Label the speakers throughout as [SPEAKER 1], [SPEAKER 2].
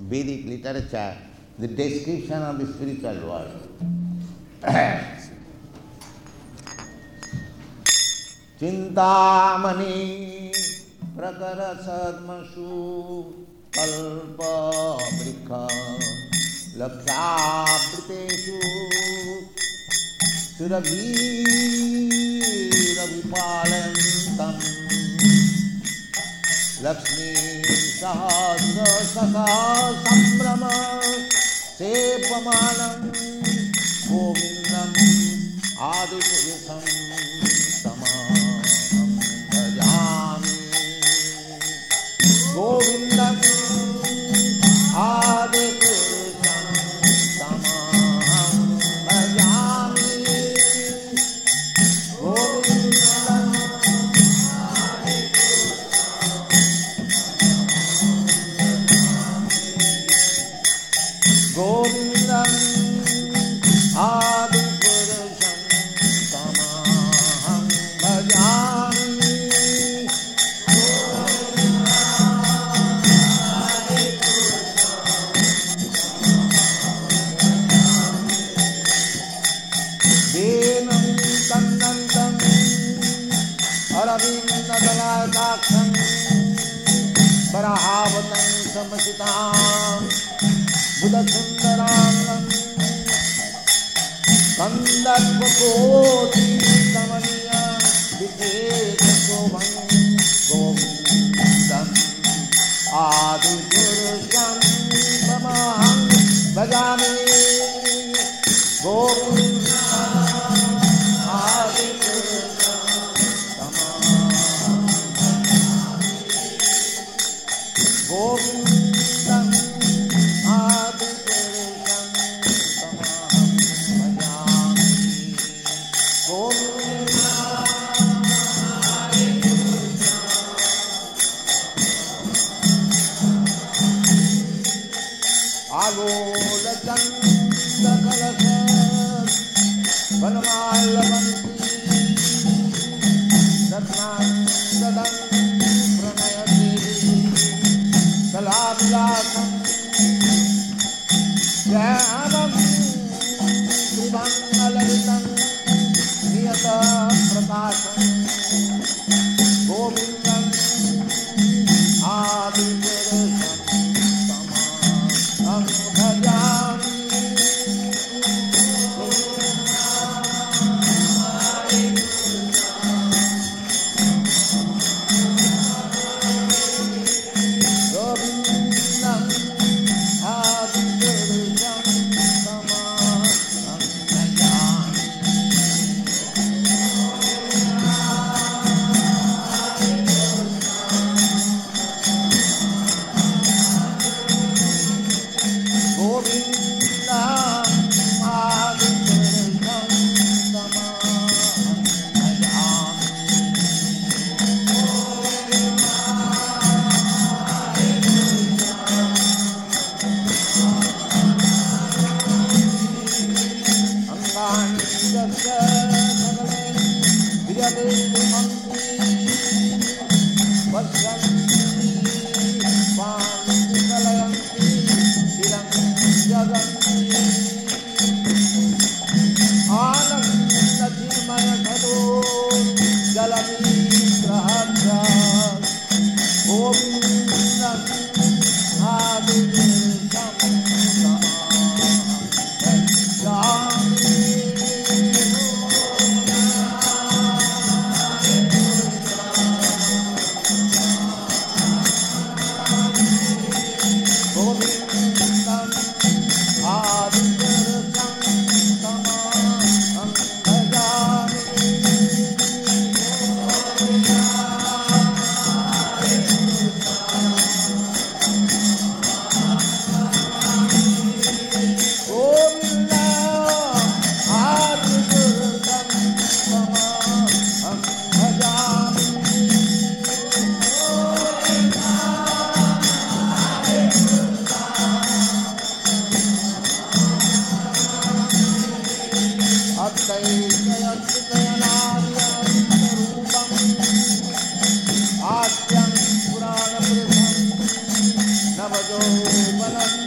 [SPEAKER 1] Vedic literature, the description of the spiritual world. Chintamani prakara sadmasu kalpa brikha lakshapriteshu surabhira vipalantam Lakshmi sahasra saka sambrama sepamanam govindam adipurusam tamaham bhajami govindam adipurusam tamaham bhajami govindam Govindam Adipurusham Tamaham Bhajami Venam Kandandam Aravindalalaksham Parahavatam Samasitam Buddha-sundarangam Kandarvakoti Samaniya Vipeta-sobham Govindam Adipurusham Tamaham Bhajami Govindam Adipurusham Tamaham Bhajami Govindam Navajo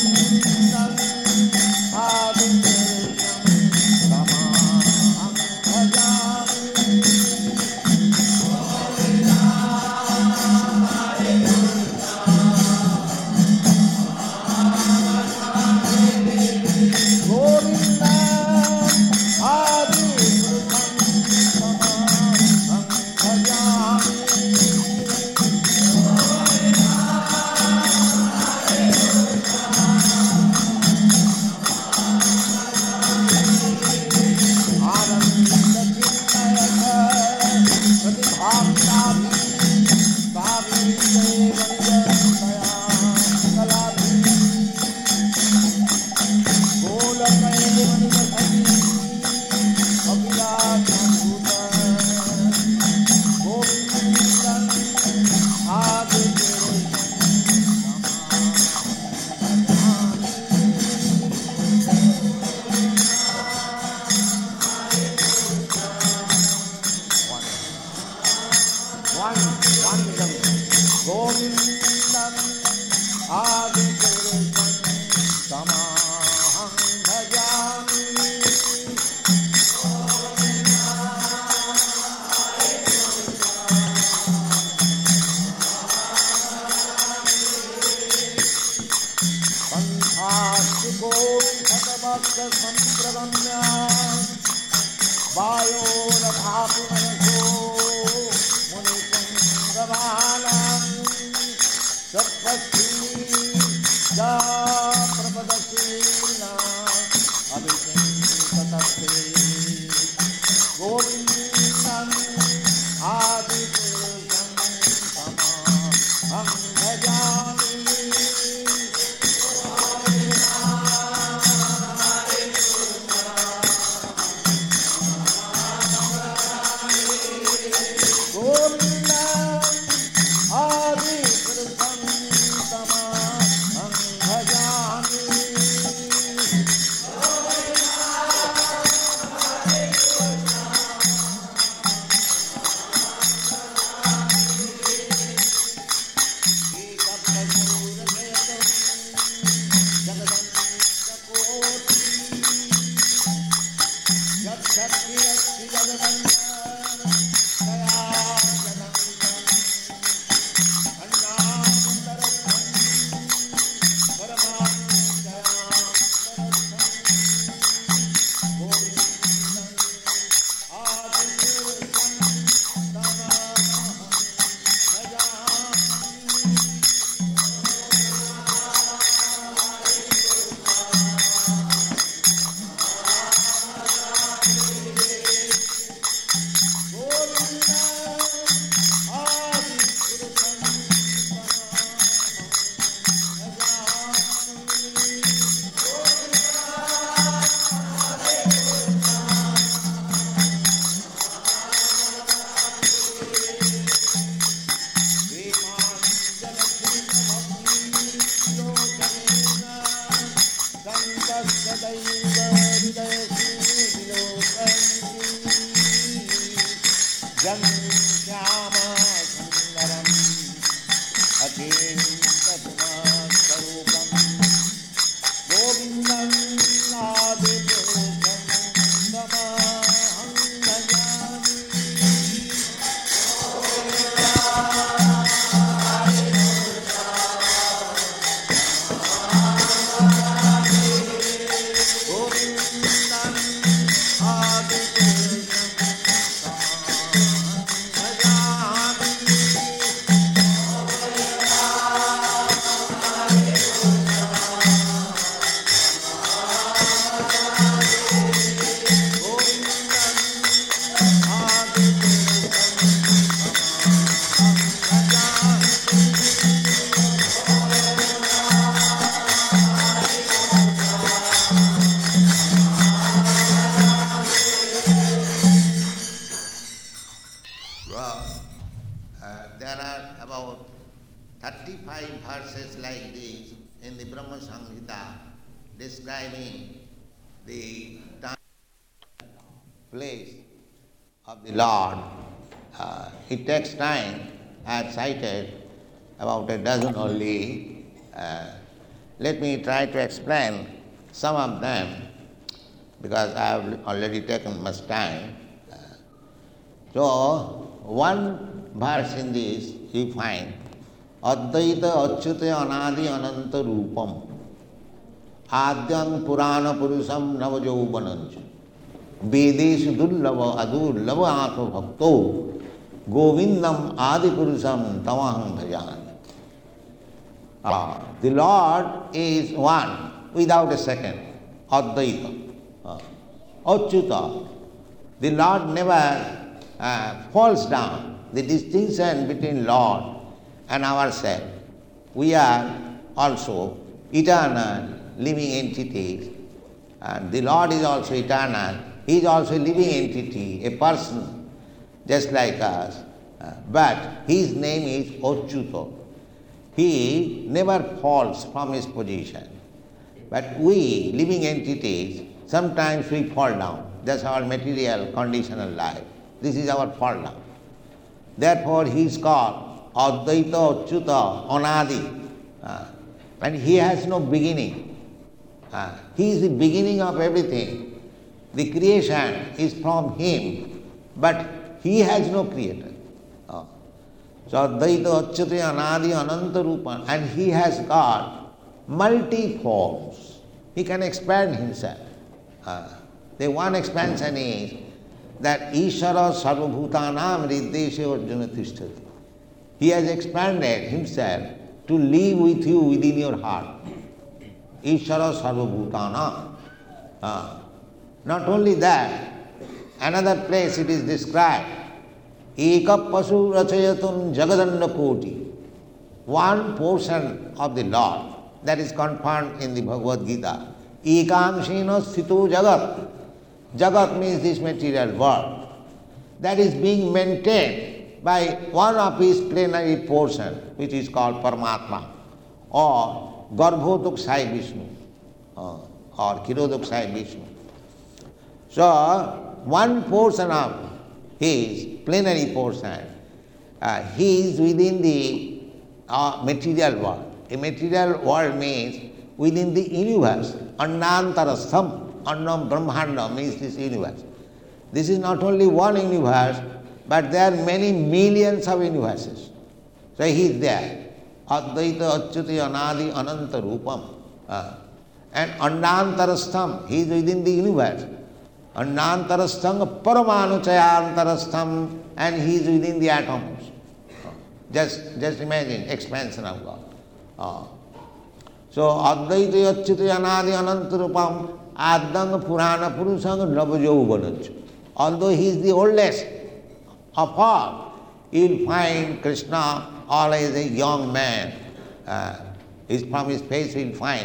[SPEAKER 1] There are about 35 verses like this in the Brahma Samhita describing the place of the Lord. It takes time, as cited, about a dozen only. let me try to explain some of them, because I have already taken much time. So, one verse in this you find, Advaita Achyuta Anadi Ananta Rupam Adyang Purana Purusam Navajaubanancha Vedeshu Dullava Adullava Atma Bhakto Govindam Adi Purusam Tamaham Bhajami. The Lord is one without a second, Advaita. Achyuta. The Lord never falls down. The distinction between Lord and ourselves. We are also eternal, living entities. And the Lord is also eternal. He is also a living entity, a person, just like us. But his name is Achyuta. He never falls from his position. But we, living entities, sometimes we fall down. That's our material, conditional life. This is our fall down. Therefore, he is called Advaita Achyuta Anadi. And he has no beginning. He is the beginning of everything. The creation is from him, but he has no creator. So Advaita Achyuta Anadi Ananta Rupa, and he has got multi-forms. He can expand himself. The one expansion is that Ishara Sarvabhutanam Riddeshe Arjuna Tishtati. He has expanded himself to live with you within your heart. Ishara Sarvabhutanam. Not only that, another place it is described, Eka Pasu Rachayatun Jagadanda Koti. One portion of the Lord that is confirmed in the Bhagavad Gita. Ekamshena Sthito Jagat. Jagat means this material world. That is being maintained by one of his plenary portion, which is called Paramatma, or Garbhodakshay Vishnu, or Kirodakshay Vishnu. So, one portion of his plenary portion, he is within the material world. A material world means within the universe. Annantarastham. Annam Brahmanda means this universe. This is not only one universe, but there are many millions of universes. So he is there. Advaita Achyuta Anadi Ananta Rupam. And Annantarastham, he is within the universe. Annantarastham Paramanuchayantarastham, and he is within the atoms. Just imagine expansion of God. So Advaita Achyuta Anadi Ananta Rupam Adang Purana Purusang Navajaubanancha. Although he is the oldest of all, you will find Krishna always a young man. From his face you will find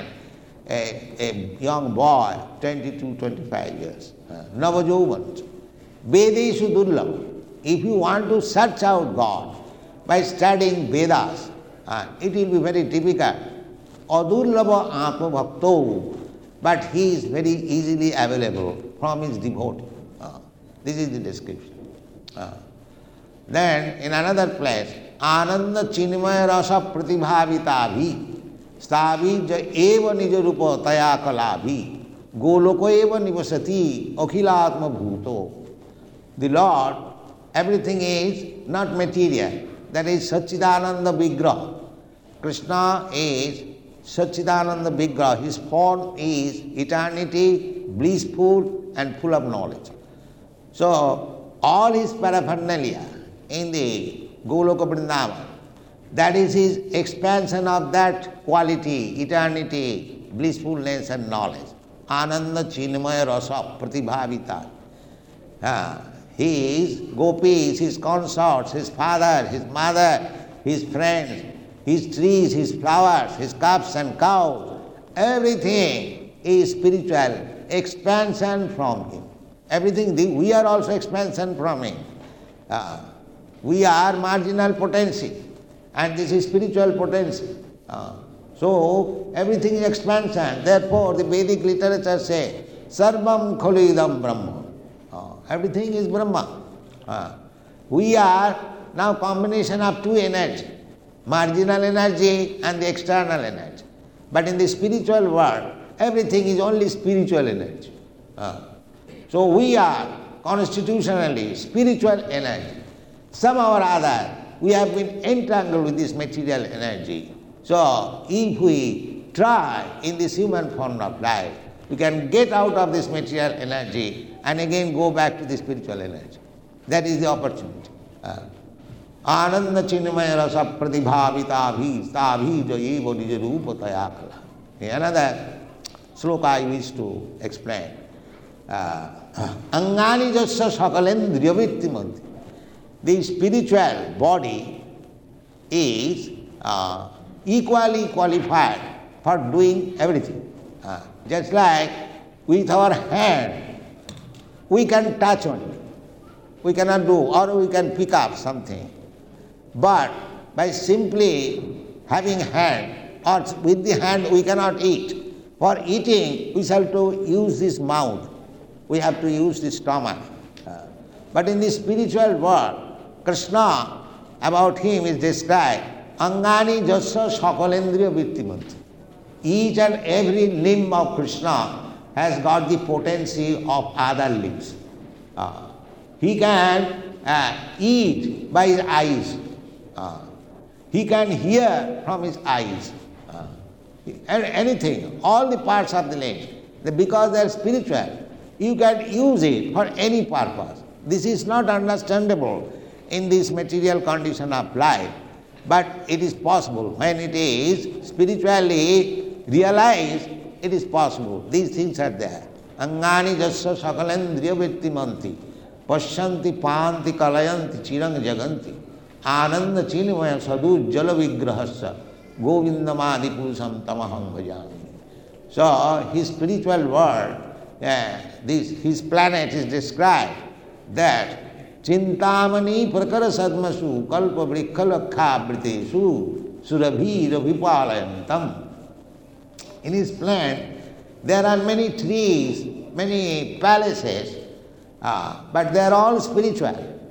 [SPEAKER 1] a young boy, 22, 25 years. Navajaubanancha. Vedeshu Dullava. If you want to search out God by studying Vedas, it will be very difficult. Adullava Atma Bhakto. But he is very easily available from his devotee. This is the description. Then in another place, Ananda Chinmaya Rasa Pratibhavitavi Stavi Ja Eva Nijarupa Taya Kalabhi Goloko Eva Nivasati Akhilatma Bhuto. The Lord, everything is not material. That is Satchidananda Vigraha. Krishna is Satchidananda Vigraha, his form is eternity, blissful and full of knowledge. So, all his paraphernalia in the Goloka Vrindavan, that is his expansion of that quality, eternity, blissfulness and knowledge. Ananda Chinmaya Rasa Pratibhavita. His gopis, his consorts, his father, his mother, his friends, his trees, his flowers, his cups and cows, everything is spiritual expansion from him. Everything, we are also expansion from him. We are marginal potency, and this is spiritual potency. So, everything is expansion. Therefore, the Vedic literature says, Sarvam Khalidam Brahma. Everything is Brahma. We are now combination of two energies, marginal energy and the external energy. But in the spiritual world, everything is only spiritual energy. So we are constitutionally spiritual energy. Somehow or other, we have been entangled with this material energy. So if we try in this human form of life, we can get out of this material energy and again go back to the spiritual energy. That is the opportunity. Ananda chinmaya rasa pratibhavita bhi jayevo nija rupa tayakala. Another sloka I wish to explain. Angani jasya sakalendriya vittimanti. The spiritual body is equally qualified for doing everything. Just like with our hand, we can touch only. We cannot do, or we can pick up something. But by simply having hand, or with the hand we cannot eat. For eating, we shall to use this mouth. We have to use the stomach. But in the spiritual world, Krishna, about him is described, Angani jasya sakalendriya vittimanti. Each and every limb of Krishna has got the potency of other limbs. He can eat by his eyes. He can hear from his eyes. Anything, all the parts of the limbs. Because they are spiritual, you can use it for any purpose. This is not understandable in this material condition of life, but it is possible. When it is spiritually realized, it is possible. These things are there. Angani jasya sakalendriya vittimanti pasyanti panti kalayanti chirang jaganti ananda chinmaya sadhu jala vigrahasya govindamadi purusam tamaham bhajami. So his spiritual world, his planet is described that Chintamani prakara sadmasu kalpa vrikha lakha britesu surabhi ravipalayantam. In his planet, there are many trees, many palaces, but they are all spiritual.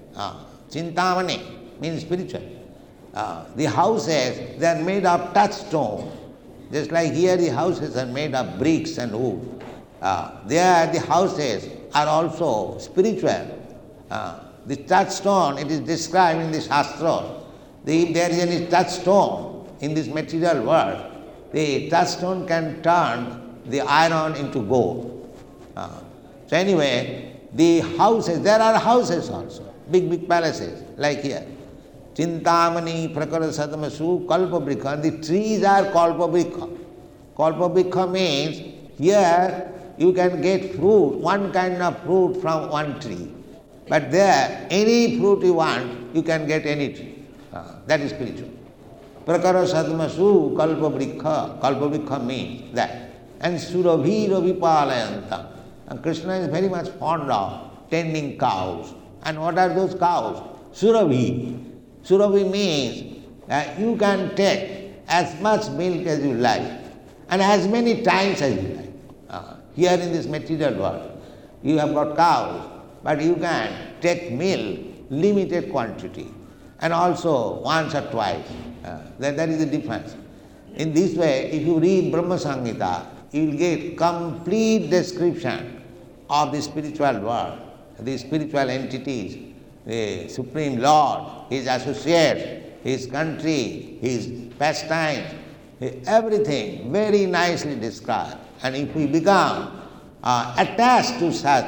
[SPEAKER 1] Chintamani means spiritual. The houses, they are made of touchstone. Just like here the houses are made of bricks and wood. There the houses are also spiritual. The touchstone, it is described in the Shastra. If there is any touchstone in this material world, the touchstone can turn the iron into gold. So anyway, the houses, there are houses also, big palaces, like here. Chintamani prakara sadmasu kalpabrikha. The trees are kalpabrikha. Kalpabrikha means here you can get fruit, one kind of fruit from one tree. But there, any fruit you want, you can get any tree. That is spiritual. Prakara sadmasu kalpabrikha. Kalpabrikha means that. And surabhi ravipalayantam. And Krishna is very much fond of tending cows. And what are those cows? Surabhi. Surabhi means you can take as much milk as you like and as many times as you like. Here in this material world, you have got cows, but you can take milk, limited quantity, and also once or twice. That is the difference. In this way, if you read Brahma Samhita, you will get complete description of the spiritual world, the spiritual entities, the Supreme Lord, His associates, His country, His pastimes, everything very nicely described. And if we become attached to such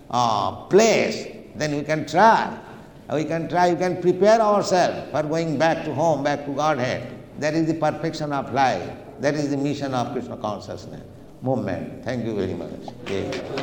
[SPEAKER 1] place, then we can try. We can prepare ourselves for going back to home, back to Godhead. That is the perfection of life. That is the mission of Krishna consciousness movement. Thank you very much. Yeah.